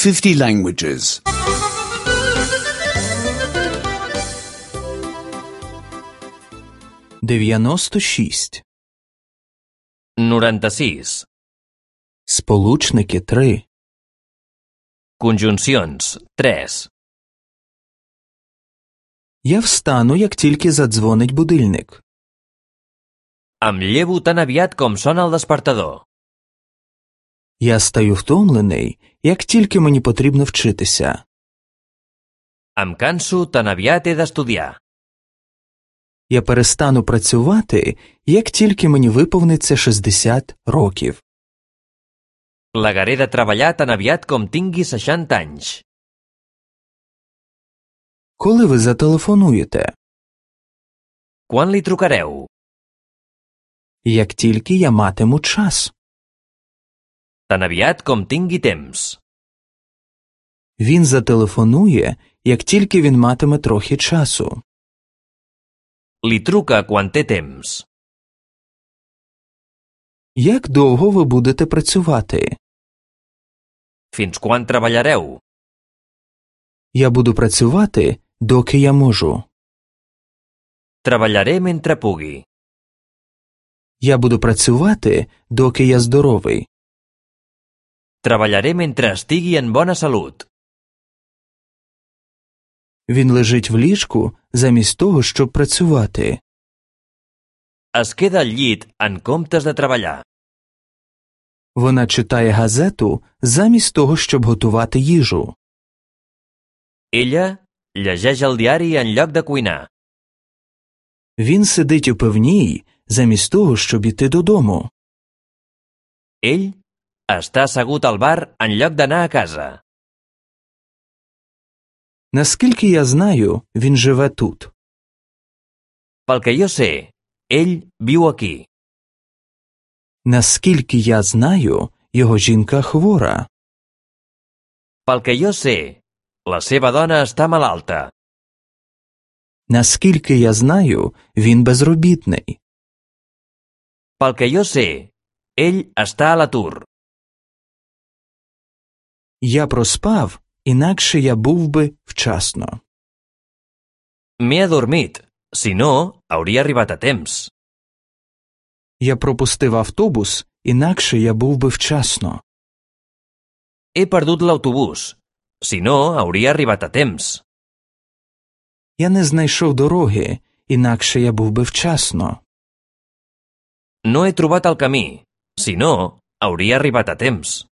50 languages. 96. 96. Сполучники 3. Conjuncions 3. Я встану, як тільки задзвонить будильник. Em llevo tan aviat com sona el despertador. Я стаю втомлений, як тільки мені потрібно вчитися. Em canso tan aviat he d'estudiar. Я перестану працювати, як тільки мені виповниться 60 років. Plegaré de treballar tan aviat com tingui 60 anys. Коли ви зателефонуєте? Quan li trucareu? Як тільки я матиму час. Tan aviat com tingui temps. Він зателефонує, як тільки він матиме трохи часу. Li truca quan té temps. Як довго ви будете працювати? Fins quan treballareu? Я буду працювати, доки я можу. Treballaré mentre pugui. Я буду працювати, доки я здоровий. Treballaré mentre estigui en bona salut. Він лежить в ліжку замість того, щоб працювати. Es queda al llit en comptes de treballar. Вона читає газету замість того, щоб готувати їжу. Ella llegeix el diari en lloc de cuinar. Він сидить у пивній замість того, щоб іти додому. Ell està assegut al bar en lloc d'anar a casa. Наскільки я знаю, він живе тут. Pel que jo sé, ell viu aquí. Наскільки я знаю, його жінка хвора. Pel que jo sé, la seva dona està malalta. Наскільки я знаю, він безробітний. Pel que jo sé, ell està a l'atur. Я проспав, інакше я був би вчасно. M'he adormit. Si no, hauria arribat a temps. Я пропустив автобус, інакше я був би вчасно. He perdut l'autobús. Si no, hauria arribat a temps. Я не знайшов дороги, інакше я був би вчасно. No he trobat el camí. Si no, hauria arribat a temps.